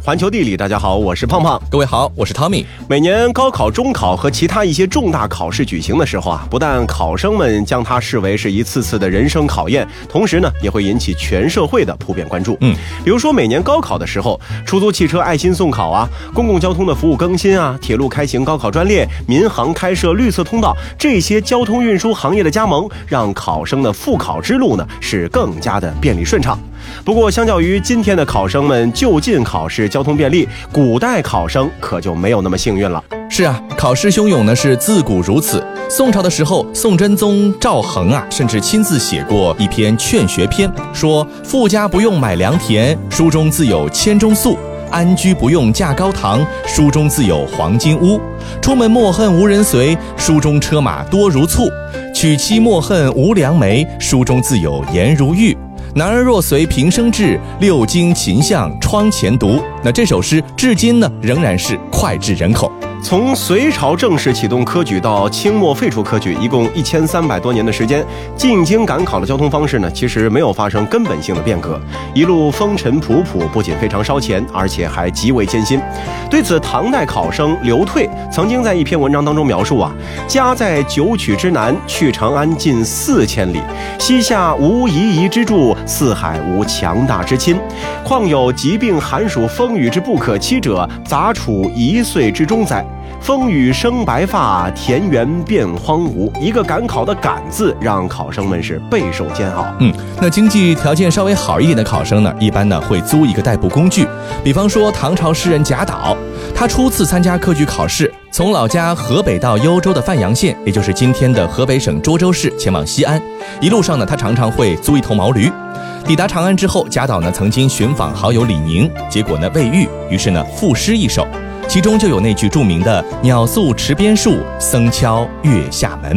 环球地理，大家好，我是胖胖。 各位好，我是 Tommy。 每年高考、中考和其他一些重大考试举行的时候啊，不但考生们将它视为是一次次的人生考验，同时呢，也会引起全社会的普遍关注。比如说每年高考的时候，出租汽车爱心送考啊，公共交通的服务更新啊，铁路开行高考专列，民航开设绿色通道，这些交通运输行业的加盟，让考生的复考之路呢是更加的便利顺畅。不过相较于今天的考生们就近考试交通便利，古代考生可就没有那么幸运了。 是啊，考试汹涌呢是自古如此。宋朝的时候，宋真宗赵恒啊，甚至亲自写过一篇劝学篇，说富家不用买良田，书中自有千钟粟；安居不用架高堂，书中自有黄金屋；出门莫恨无人随，书中车马多如簇；娶妻莫恨无良媒，书中自有颜如玉；男儿若随平生志，六经琴相窗前读。那这首诗至今呢仍然是脍炙人口。 从隋朝正式启动科举到清末废除科举，一共1300多年的时间，进京赶考的交通方式呢，其实没有发生根本性的变革，一路风尘仆仆，不仅非常烧钱，而且还极为艰辛。对此，唐代考生刘退曾经在一篇文章当中描述啊，家在九曲之南，去长安近4000里，西夏无夷夷之助，四海无强大之亲，况有疾病寒暑风雨之不可期者，杂处1岁之中哉。风雨生白发，田园变荒芜。一个赶考的赶字，让考生们是备受煎熬。 那经济条件稍微好一点的考生呢，一般呢会租一个代步工具。比方说唐朝诗人贾岛，他初次参加科举考试，从老家河北到幽州的范阳县，也就是今天的河北省涿州市，前往西安。一路上呢，他常常会租一头毛驴。抵达长安之后，贾岛呢曾经寻访好友李宁，结果呢未遇，于是呢赋诗一首。其中就有那句著名的“鸟宿池边树，僧敲月下门”。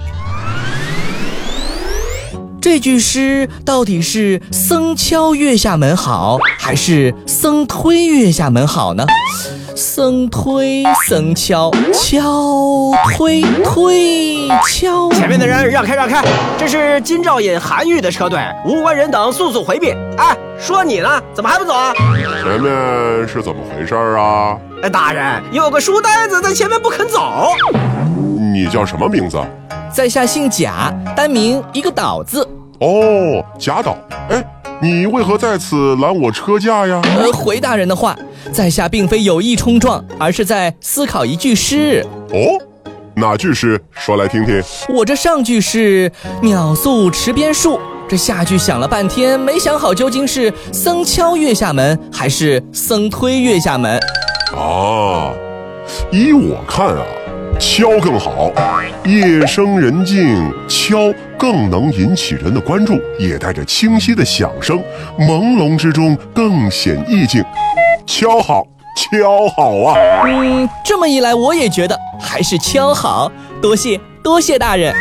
这句诗到底是僧敲月下门好，还是僧推月下门好呢？僧推僧敲，敲推推敲。 前面的人让开让开，这是金兆尹韩愈的车队，无关人等速速回避。哎，说你呢，怎么还不走啊？ 前面是怎么回事啊？ 大人，有个书呆子在前面不肯走。 你叫什么名字？ 在下姓贾，单名一个岛字。 哦，贾岛。哎，你为何在此拦我车驾呀？ 回大人的话，在下并非有意冲撞，而是在思考一句诗。 哦，哪句诗？说来听听。 我这上句是鸟宿池边树，这下句想了半天，没想好究竟是僧敲月下门，还是僧推月下门。 啊，依我看啊，敲更好。夜深人静，敲更能引起人的关注，也带着清晰的响声，朦胧之中更显意境。敲好，敲好啊！ 这么一来，我也觉得还是敲好。多谢大人。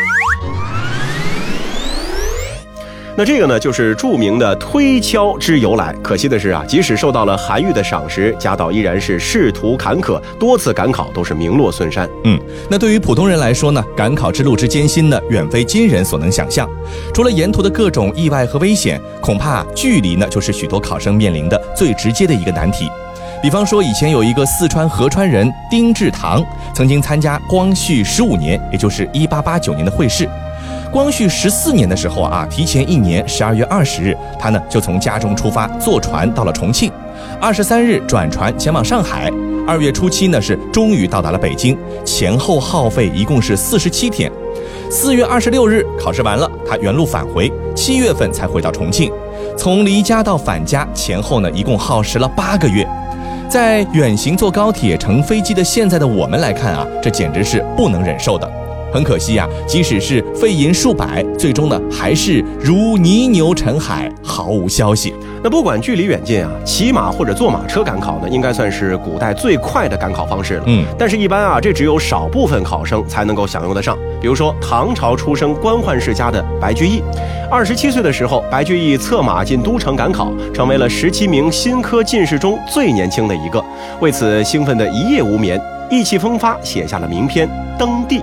那这个呢，就是著名的推敲之由来。可惜的是啊，即使受到了韩愈的赏识，贾岛依然是仕途坎坷，多次赶考都是名落孙山。 那对于普通人来说呢，赶考之路之艰辛呢，远非今人所能想象。除了沿途的各种意外和危险，恐怕距离呢，就是许多考生面临的最直接的一个难题。比方说，以前有一个四川合川人丁志堂，曾经参加光绪15年，也就是1889年的会试。光绪14年的时候啊，提前1年12月20日，他呢就从家中出发，坐船到了重庆，23日转船前往上海，2月初7呢是终于到达了北京，前后耗费一共是47天。4月26日考试完了，他原路返回，7月份才回到重庆，从离家到返家前后呢一共耗时了8个月。在远行坐高铁乘飞机的现在的我们来看啊，这简直是不能忍受的。很可惜啊，即使是费银数百，最终呢还是如泥牛沉海，毫无消息。 那不管距离远近啊，骑马或者坐马车赶考呢，应该算是古代最快的赶考方式了。但是一般啊，这只有少部分考生才能够享用得上。比如说唐朝出生官宦世家的白居易，27岁的时候，白居易策马进都城赶考，成为了17名新科进士中最年轻的一个。为此兴奋的一夜无眠，意气风发，写下了名篇《登第》。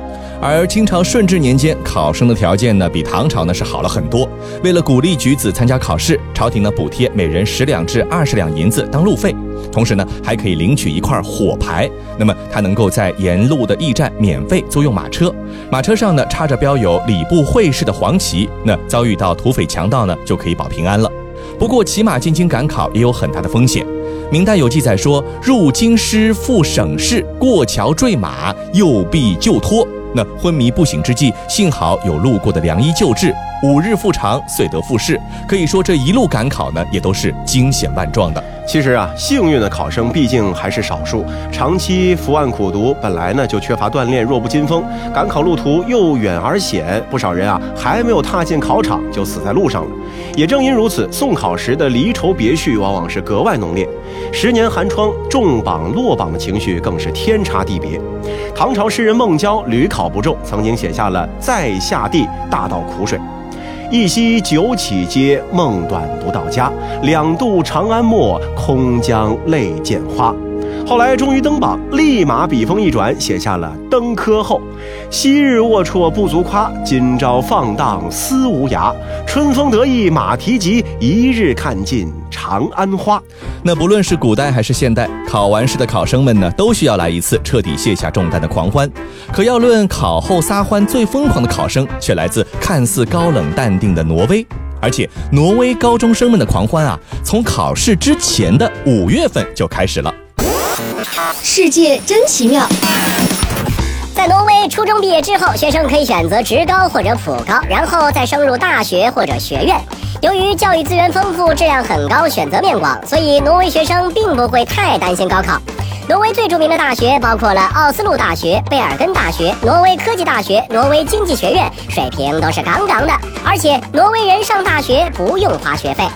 而清朝顺治年间，考生的条件呢比唐朝呢是好了很多。为了鼓励举子参加考试，朝廷呢补贴每人10两至20两银子当路费，同时呢还可以领取一块火牌。那么他能够在沿路的驿站免费租用马车，马车上呢插着标有礼部会试的黄旗，那遭遇到土匪强盗呢就可以保平安了。不过骑马进京赶考也有很大的风险。明代有记载说，入京师赴省试，过桥坠马，右臂就脱。那昏迷不醒之际，幸好有路过的良医救治，5日复长，遂得复试。可以说这一路赶考呢，也都是惊险万状的。 其实啊，幸运的考生毕竟还是少数，长期伏案苦读，本来呢就缺乏锻炼，弱不禁风。赶考路途又远而险，不少人啊还没有踏进考场就死在路上了。也正因如此，送考时的离愁别绪往往是格外浓烈。10年寒窗，重榜落榜的情绪更是天差地别。唐朝诗人孟郊屡考不中，曾经写下了《在下地，大倒苦水》。一夕九起阶，梦短不到家。2度长安没，空将泪溅花。后来终于登榜，立马笔锋一转，写下了《登科后》。昔日龌龊不足夸，今朝放荡思无涯。春风得意马蹄疾，一日看尽长安花。 那不论是古代还是现代，考完试的考生们呢，都需要来一次彻底卸下重担的狂欢。可要论考后撒欢最疯狂的考生，却来自看似高冷淡定的挪威。而且挪威高中生们的狂欢啊，从考试之前的5月份就开始了。 世界真奇妙。 在挪威，初中毕业之后，学生可以选择职高或者普高，然后再升入大学或者学院。由于教育资源丰富，质量很高，选择面广，所以挪威学生并不会太担心高考。挪威最著名的大学包括了奥斯陆大学、贝尔根大学、挪威科技大学、挪威经济学院，水平都是杠杠的。而且挪威人上大学不用花学费。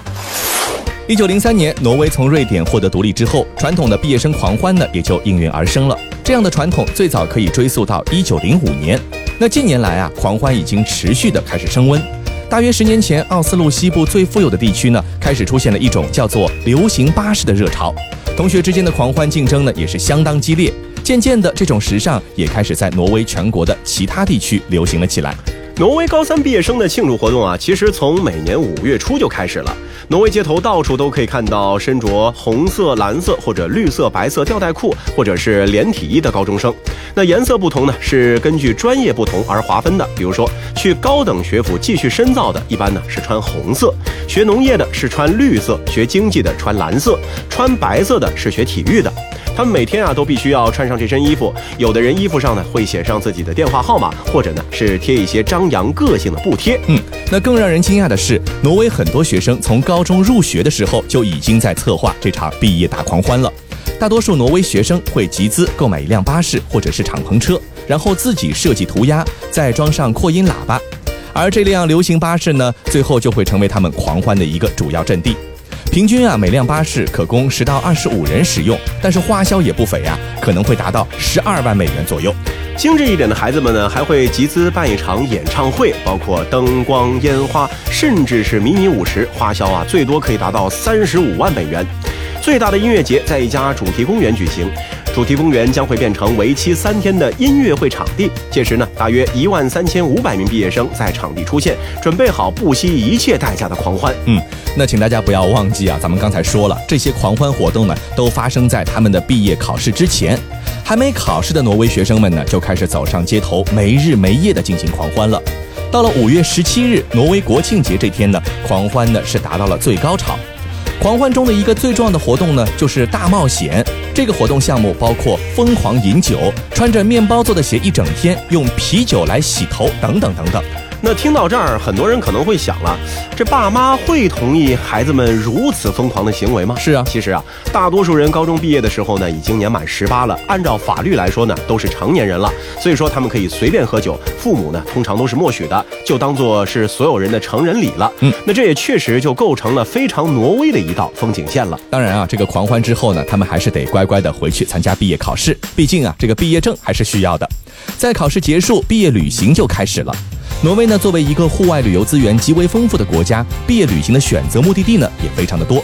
1903年，挪威从瑞典获得独立之后，传统的毕业生狂欢呢也就应运而生了。这样的传统最早可以追溯到1905年。那近年来啊，狂欢已经持续的开始升温。大约10年前，奥斯陆西部最富有的地区呢，开始出现了一种叫做流行巴士的热潮。同学之间的狂欢竞争呢，也是相当激烈。渐渐的，这种时尚也开始在挪威全国的其他地区流行了起来。 挪威高3毕业生的庆祝活动啊，其实从每年5月初就开始了。挪威街头到处都可以看到身着红色、蓝色或者绿色、白色吊带裤或者是连体衣的高中生。那颜色不同呢，是根据专业不同而划分的。比如说，去高等学府继续深造的，一般呢是穿红色；学农业的是穿绿色；学经济的穿蓝色；穿白色的是学体育的。他们每天啊都必须要穿上这身衣服，有的人衣服上呢会写上自己的电话号码，或者呢是贴一些张扬个性的布贴。 那更让人惊讶的是，挪威很多学生从高中入学的时候就已经在策划这场毕业大狂欢了。大多数挪威学生会集资购买一辆巴士或者是敞篷车，然后自己设计涂鸦，再装上扩音喇叭，而这辆流行巴士呢，最后就会成为他们狂欢的一个主要阵地。平均啊，每辆巴士可供10到25人使用，但是花销也不菲啊，可能会达到12万美元左右。 精致一点的孩子们呢，还会集资办一场演唱会，包括灯光、烟花，甚至是迷你舞池，花销啊最多可以达到35万美元。最大的音乐节在一家主题公园举行，主题公园将会变成为期3天的音乐会场地。届时呢，大约13500名毕业生在场地出现，准备好不惜一切代价的狂欢。 那请大家不要忘记啊，咱们刚才说了，这些狂欢活动呢，都发生在他们的毕业考试之前。还没考试的挪威学生们呢，就开始走上街头，没日没夜的进行狂欢了。到了5月17日，挪威国庆节这天呢，狂欢呢是达到了最高潮。狂欢中的一个最重要的活动呢，就是大冒险。这个活动项目包括疯狂饮酒、穿着面包做的鞋一整天、用啤酒来洗头等等等等。 那听到这儿，很多人可能会想了，这爸妈会同意孩子们如此疯狂的行为吗？ 是啊， 其实啊，大多数人高中毕业的时候呢，已经年满18了，按照法律来说呢，都是成年人了，所以说他们可以随便喝酒，父母呢通常都是默许的，就当做是所有人的成人礼了。那这也确实就构成了非常挪威的一道风景线了。 当然啊，这个狂欢之后呢，他们还是得乖乖的回去参加毕业考试，毕竟啊，这个毕业证还是需要的。在考试结束，毕业旅行就开始了。挪威呢，作为一个户外旅游资源极为丰富的国家，毕业旅行的选择目的地呢也非常的多。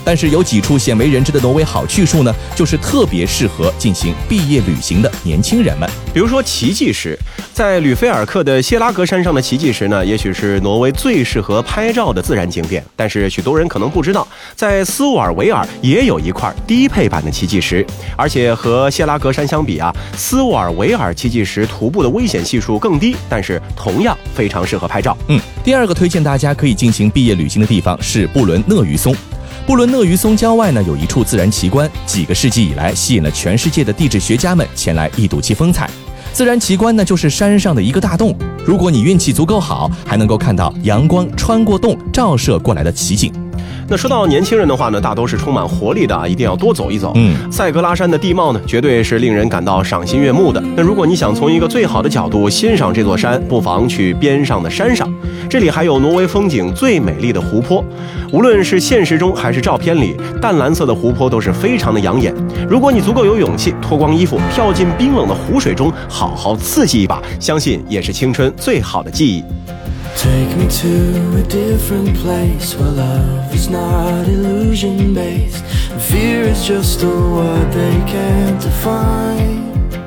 但是有几处鲜为人知的挪威好去处呢，就是特别适合进行毕业旅行的年轻人们。 比如说奇迹石，在吕菲尔克的谢拉格山上的奇迹石呢，也许是挪威最适合拍照的自然景点。但是许多人可能不知道，在斯沃尔维尔也有一块低配版的奇迹石，而且和谢拉格山相比啊，斯沃尔维尔奇迹石徒步的危险系数更低，但是同样非常适合拍照。 第二个推荐大家可以进行毕业旅行的地方是布伦讷鱼松。布伦讷鱼松郊外呢有一处自然奇观，几个世纪以来吸引了全世界的地质学家们前来一睹其风采。自然奇观呢就是山上的一个大洞，如果你运气足够好，还能够看到阳光穿过洞照射过来的奇景。 那说到年轻人的话呢，大都是充满活力的啊，一定要多走一走。塞格拉山的地貌呢，绝对是令人感到赏心悦目的。那如果你想从一个最好的角度欣赏这座山，不妨去边上的山上，这里还有挪威风景最美丽的湖泊。无论是现实中还是照片里，淡蓝色的湖泊都是非常的养眼。如果你足够有勇气，脱光衣服跳进冰冷的湖水中，好好刺激一把，相信也是青春最好的记忆。 Take me to a different place where love is not illusion-based and fear is just a word they can't define.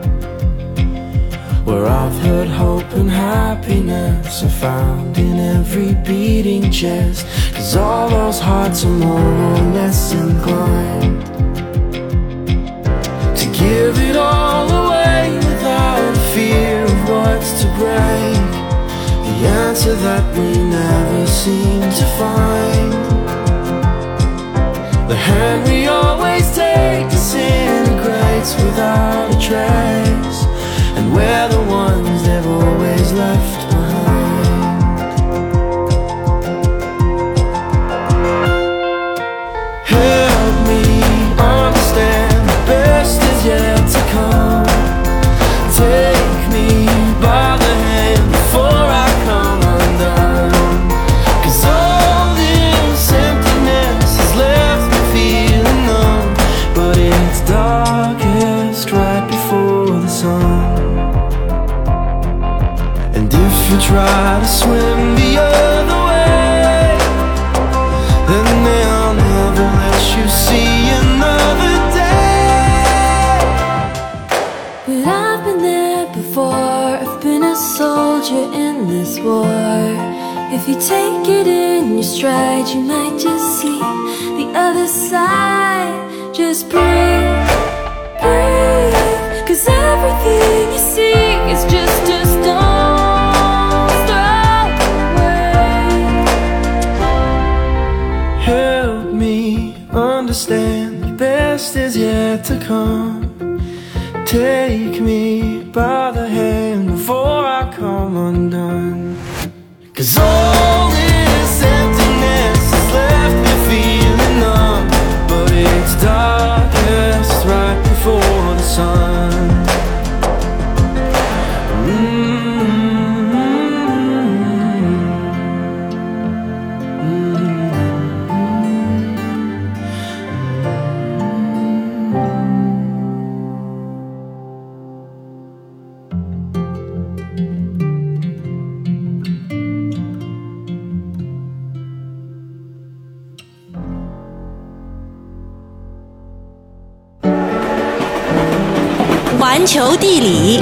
Where I've heard hope and happiness are found in every beating chest, 'cause all those hearts are more or less inclined to give it all away without fear of what's to break.The answer that we never seem to find. The hand we always take disintegrates without a trace, and we're the ones they've always left behind. Help me understand the best is yet to come. Take me by the hand before I try to swim the other way, then they'll never let you see another day. But I've been there before, I've been a soldier in this war. If you take it in your stride, you might just see the other side. Just breathe, breathe, 'cause everything you see is just a stone.Help me understand the best is yet to come. Take me by the hand before I come undone. 'Cause all this emptiness has left me feeling numb. But it's darkest right before the sun.环球地理，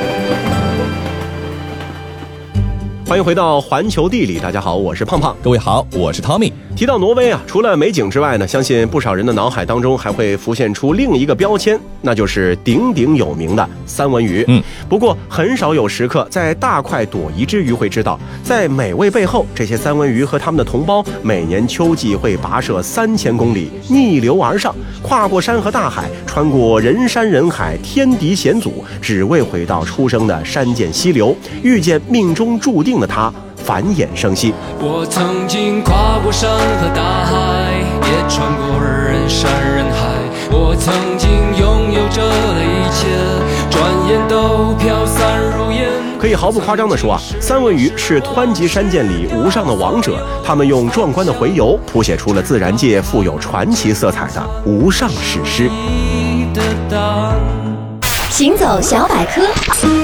欢迎回到环球地理，大家好，我是胖胖。 各位好，我是 Tommy。 提到挪威啊，除了美景之外呢，相信不少人的脑海当中还会浮现出另一个标签，那就是鼎鼎有名的三文鱼。不过很少有食客在大快朵颐之余会知道，在美味背后，这些三文鱼和他们的同胞每年秋季会跋涉3000公里，逆流而上，跨过山和大海，穿过人山人海，天敌险阻，只为回到出生的山涧溪流，遇见命中注定的他，繁衍生息。 我曾经跨过山和大海，也穿过人山人海，我曾经拥有着的一切，转眼都飘散如烟。 可以毫不夸张地说啊，三文鱼是湍急山涧里无上的王者，他们用壮观的洄游谱写出了自然界富有传奇色彩的无上史诗。 行走小百科。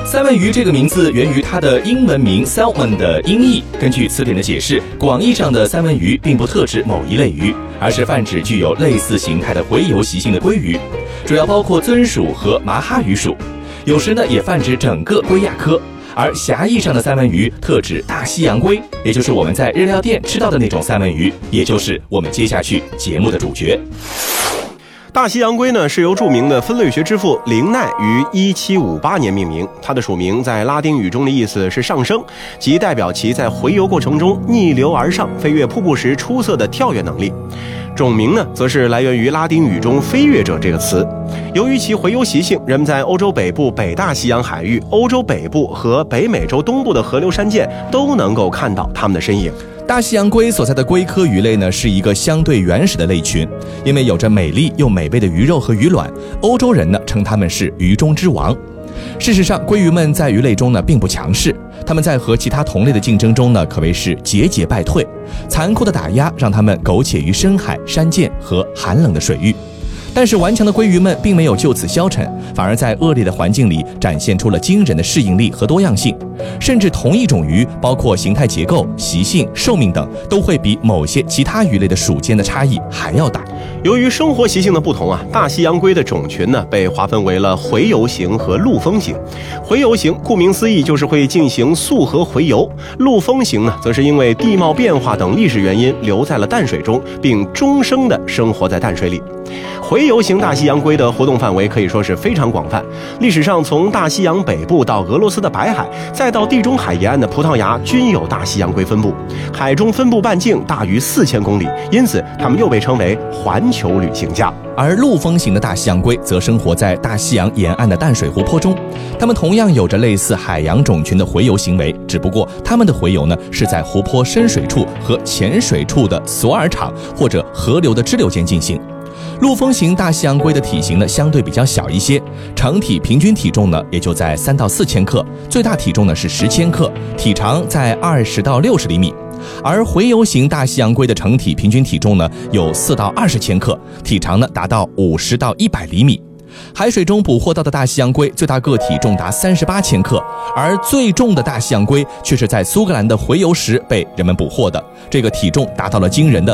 三文鱼这个名字源于它的英文名 salmon 的音译。根据词典的解释，广义上的三文鱼并不特指某一类鱼，而是泛指具有类似形态的洄游习性的鲑鱼，主要包括尊属和麻哈鱼属，有时呢也泛指整个鲑亚科。而狭义上的三文鱼特指大西洋鲑，也就是我们在日料店吃到的那种三文鱼，也就是我们接下去节目的主角。 大西洋鲑呢是由著名的分类学之父林奈于1758年命名，它的属名在拉丁语中的意思是上升，即代表其在洄游过程中逆流而上飞越瀑布时出色的跳跃能力。种名呢则是来源于拉丁语中飞跃者这个词。由于其洄游习性，人们在欧洲北部北大西洋海域、欧洲北部和北美洲东部的河流山涧都能够看到它们的身影。 大西洋鲑所在的鲑科鱼类呢，是一个相对原始的类群，因为有着美丽又美味的鱼肉和鱼卵，欧洲人呢称它们是鱼中之王。事实上，鲑鱼们在鱼类中呢并不强势，它们在和其他同类的竞争中呢可谓是节节败退，残酷的打压让它们苟且于深海、山涧和寒冷的水域。但是顽强的鲑鱼们并没有就此消沉，反而在恶劣的环境里展现出了惊人的适应力和多样性，甚至同一种鱼，包括形态结构、习性、寿命等，都会比某些其他鱼类的属间的差异还要大。 由于生活习性的不同啊，大西洋鲑的种群呢被划分为了洄游型和陆封型。洄游型顾名思义就是会进行溯河洄游，陆封型呢则是因为地貌变化等历史原因留在了淡水中，并终生的生活在淡水里。洄游型大西洋鲑的活动范围可以说是非常广泛，历史上从大西洋北部到俄罗斯的白海，再到地中海沿岸的葡萄牙，均有大西洋鲑分布，海中分布半径大于4000公里，因此它们又被称为环球旅行家。 而陆封型的大西洋鲑则生活在大西洋沿岸的淡水湖泊中，它们同样有着类似海洋种群的洄游行为，只不过它们的洄游呢是在湖泊深水处和浅水处的索尔场或者河流的支流间进行。陆封型大西洋鲑的体型呢相对比较小一些，成体平均体重呢也就在3到4千克，最大体重呢是10千克，体长在20到60厘米。而洄游型大西洋鲑的成体平均体重呢有4到20千克，体长呢达到50到100厘米。海水中捕获到的大西洋鲑最大个体重达38千克，而最重的大西洋鲑却是在苏格兰的洄游时被人们捕获的，这个体重达到了惊人的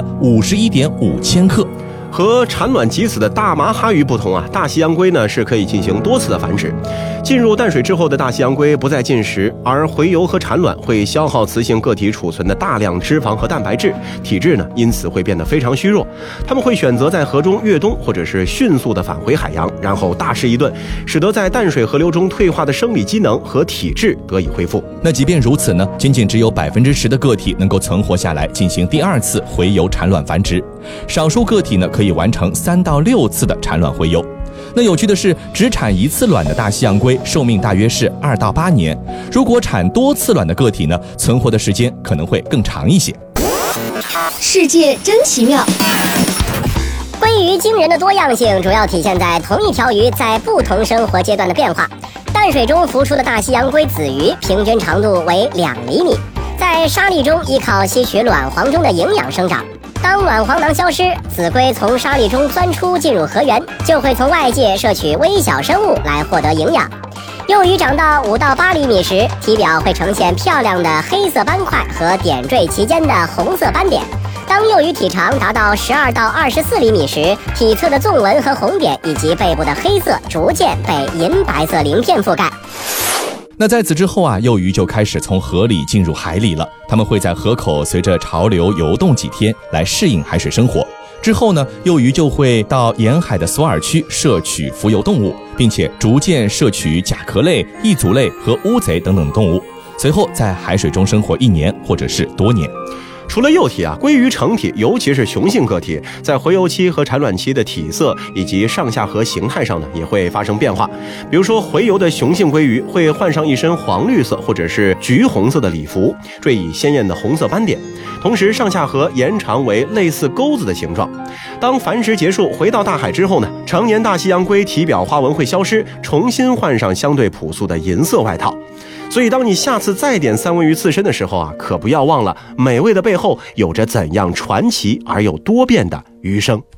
51.5千克。 和产卵及死的大麻哈鱼不同啊，大西洋鲑呢是可以进行多次的繁殖。进入淡水之后的大西洋鲑不再进食，而洄游和产卵会消耗雌性个体储存的大量脂肪和蛋白质，体质呢因此会变得非常虚弱。它们会选择在河中越冬，或者是迅速的返回海洋，然后大吃一顿，使得在淡水河流中退化的生理机能和体质得以恢复。 那即便如此呢，仅只有10%的个体能够存活下来进行第2次洄游产卵繁殖，少数个体呢可以完成3到6次的产卵洄游。那有趣的是，只产1次卵的大西洋鲑寿命大约是2到8年，如果产多次卵的个体呢，存活的时间可能会更长一些。 世界真奇妙。 鲑鱼惊人的多样性主要体现在同一条鱼在不同生活阶段的变化。淡水中浮出的大西洋鲑子鱼平均长度为2厘米，在沙砾中依靠吸取卵黄中的营养生长。当卵黄囊消失，子鲑从沙砾中钻出进入河源，就会从外界摄取微小生物来获得营养。幼鱼长到5到8厘米时，体表会呈现漂亮的黑色斑块和点缀其间的红色斑点。当幼鱼体长达到12到24厘米时，体侧的纵纹和红点以及背部的黑色逐渐被银白色鳞片覆盖。 那在此之后啊，幼鱼就开始从河里进入海里了。它们会在河口随着潮流游动几天，来适应海水生活。之后呢，幼鱼就会到沿海的索尔区摄取浮游动物，并且逐渐摄取甲壳类、异足类和乌贼等等动物。随后在海水中生活1年或者是多年。 除了幼体啊，鲑鱼成体，尤其是雄性个体，在洄游期和产卵期的体色以及上下颌形态上呢，也会发生变化。比如说，洄游的雄性鲑鱼会换上一身黄绿色或者是橘红色的礼服，缀以鲜艳的红色斑点，同时上下颌延长为类似钩子的形状。当繁殖结束回到大海之后呢，成年大西洋鲑体表花纹会消失，重新换上相对朴素的银色外套。所以当你下次再点三文鱼刺身的时候啊，可不要忘了美味的背后有着怎样传奇而又多变的鱼生。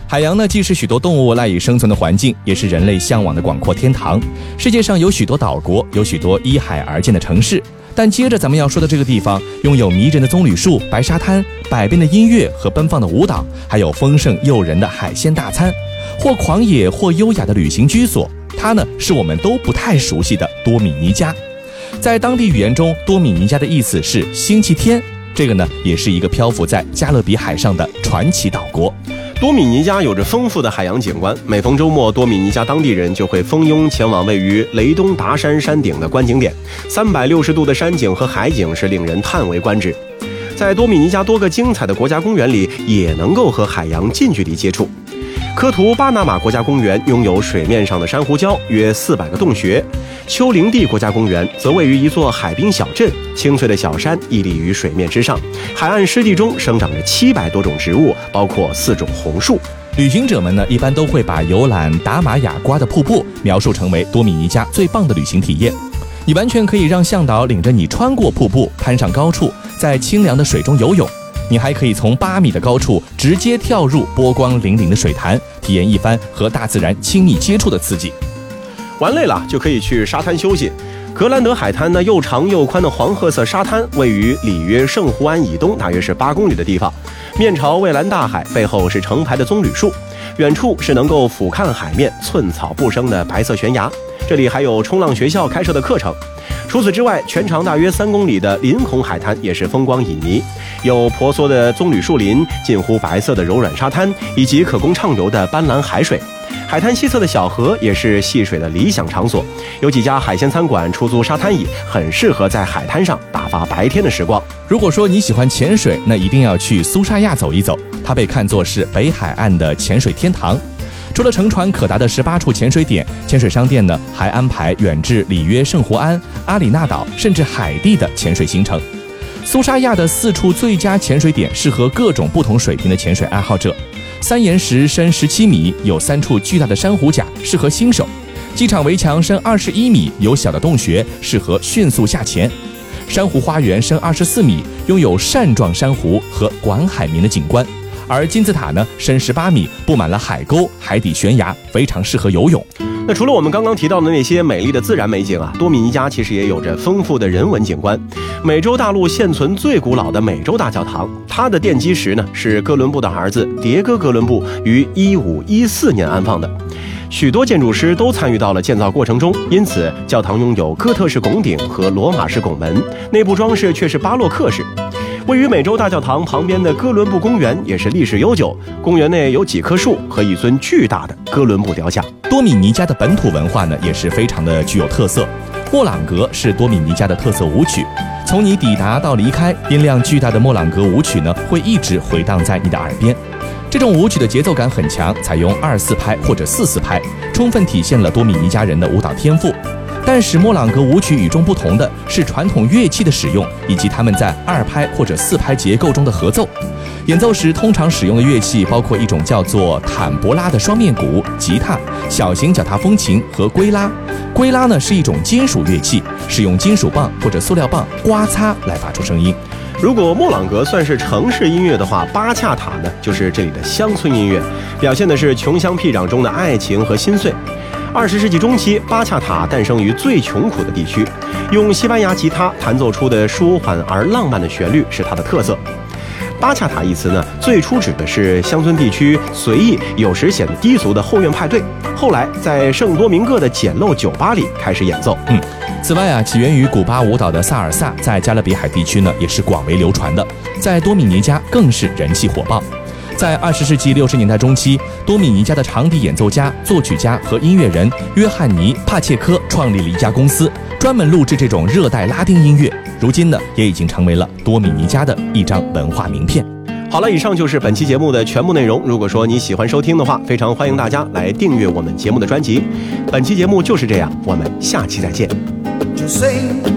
海洋呢，既是许多动物赖以生存的环境，也是人类向往的广阔天堂。世界上有许多岛国，有许多依海而建的城市，但接着咱们要说的这个地方，拥有迷人的棕榈树、白沙滩、百变的音乐和奔放的舞蹈，还有丰盛诱人的海鲜大餐，或狂野或优雅的旅行居所。它呢，是我们都不太熟悉的多米尼加。在当地语言中，多米尼加的意思是星期天，这个呢，也是一个漂浮在加勒比海上的传奇岛国。 多米尼加有着丰富的海洋景观，每逢周末，多米尼加当地人就会蜂拥前往位于雷东达山山顶的观景点，360度的山景和海景是令人叹为观止。在多米尼加多个精彩的国家公园里，也能够和海洋近距离接触。科图巴拿马国家公园拥有水面上的珊瑚礁约400个洞穴，丘陵地国家公园则位于一座海滨小镇，清脆的小山屹立于水面之上，海岸湿地中生长着700多种植物，包括4种红树。 旅行者们呢，一般都会把游览达马雅瓜的瀑布描述成为多米尼加最棒的旅行体验。你完全可以让向导领着你穿过瀑布，攀上高处，在清凉的水中游泳。你还可以从8米的高处直接跳入波光粼粼的水潭，体验一番和大自然亲密接触的刺激。 玩累了就可以去沙滩休息。格兰德海滩呢，又长又宽的黄褐色沙滩位于里约圣胡安以东大约是8公里的地方，面朝蔚蓝大海，背后是成排的棕榈树，远处是能够俯瞰海面寸草不生的白色悬崖。这里还有冲浪学校开设的课程。除此之外，全长大约3公里的林孔海滩也是风光旖旎，有婆娑的棕榈树林、近乎白色的柔软沙滩，以及可供畅游的斑斓海水。海滩西侧的小河也是戏水的理想场所，有几家海鲜餐馆出租沙滩椅，很适合在海滩上打发白天的时光。 如果说你喜欢潜水，那一定要去苏沙亚走一走，它被看作是北海岸的潜水天堂。除了乘船可达的18处潜水点，潜水商店呢还安排远至里约圣胡安、阿里纳岛甚至海地的潜水行程。苏沙亚的4处最佳潜水点适合各种不同水平的潜水爱好者。3岩石深17米，有3处巨大的珊瑚甲，适合新手。机场围墙深21米，有小的洞穴，适合迅速下潜。珊瑚花园深24米，拥有扇状珊瑚和广海明的景观。而金字塔呢，深18米，布满了海沟、海底悬崖，非常适合游泳。 那除了我们刚刚提到的那些美丽的自然美景啊，多米尼加其实也有着丰富的人文景观。美洲大陆现存最古老的美洲大教堂，它的奠基石呢是哥伦布的儿子迭戈·哥伦布于1514年安放的。许多建筑师都参与到了建造过程中，因此教堂拥有哥特式拱顶和罗马式拱门，内部装饰却是巴洛克式。位于美洲大教堂旁边的哥伦布公园也是历史悠久，公园内有几棵树和一尊巨大的哥伦布雕像。 多米尼加的本土文化呢，也是非常的具有特色。莫朗格是多米尼加的特色舞曲，从你抵达到离开，音量巨大的莫朗格舞曲呢，会一直回荡在你的耳边。这种舞曲的节奏感很强，采用2/4拍或者4/4拍，充分体现了多米尼加人的舞蹈天赋。但使莫朗格舞曲与众不同的是传统乐器的使用，以及他们在2拍或者4拍结构中的合奏。演奏时通常使用的乐器包括一种叫做坦博拉的双面鼓、吉他、小型脚踏风琴和圭拉。圭拉呢是一种金属乐器，使用金属棒或者塑料棒刮擦来发出声音。 如果莫朗格算是城市音乐的话，巴恰塔呢就是这里的乡村音乐，表现的是穷乡僻壤中的爱情和心碎。20世纪中期，巴恰塔诞生于最穷苦的地区，用西班牙吉他弹奏出的舒缓而浪漫的旋律是它的特色。巴恰塔一词呢，最初指的是乡村地区随意有时显得低俗的后院派对，后来在圣多明各的简陋酒吧里开始演奏。 此外啊，起源于古巴舞蹈的萨尔萨在加勒比海地区呢也是广为流传的，在多米尼加更是人气火爆。在20世纪60年代中期，多米尼加的长笛演奏家、作曲家和音乐人约翰尼·帕切科创立了一家公司，专门录制这种热带拉丁音乐。如今呢，也已经成为了多米尼加的一张文化名片。 好了，以上就是本期节目的全部内容。如果说你喜欢收听的话，非常欢迎大家来订阅我们节目的专辑。本期节目就是这样，我们下期再见。 Yo sé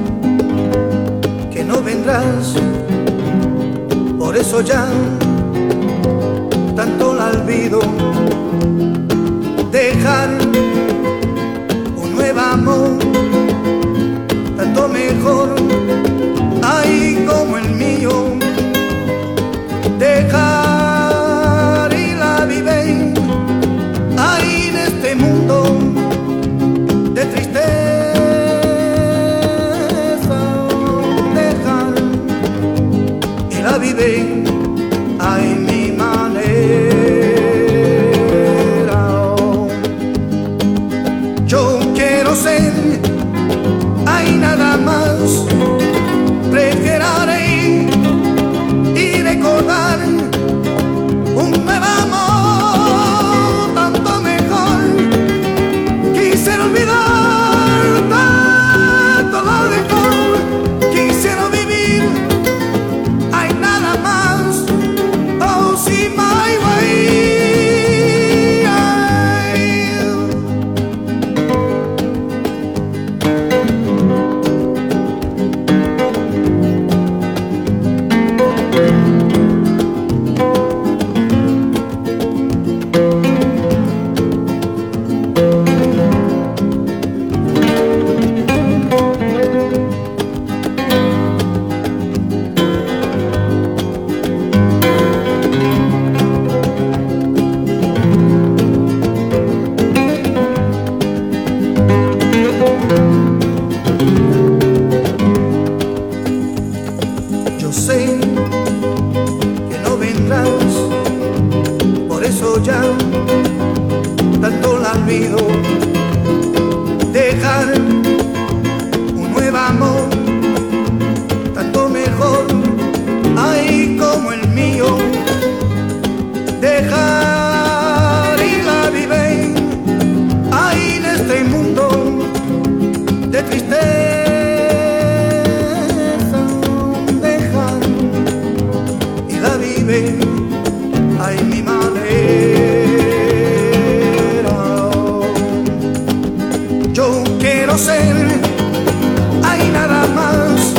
que no vendrás, por eso ya tanto la olvido, dejar un nuevo amor, tanto mejor, ahí como el mío, dejar y la vivencia ya, tanto la olvido. Dejar un nuevo amor, tanto mejor, ay, como el mío. Dejar y la vive, ay, en este mundo de tristeza. Dejar y la vive, ay, mi madre. Yo quiero ser, hay nada más